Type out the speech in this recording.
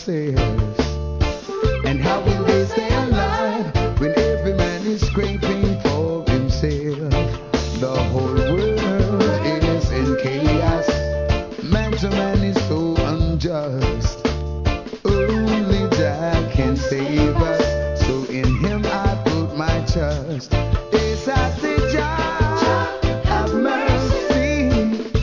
themselves. And how will they stay alive when every man is scraping for himself? The whole world is in chaos. Man to man is so unjust. Only Jah can save us. So in him I put my trust.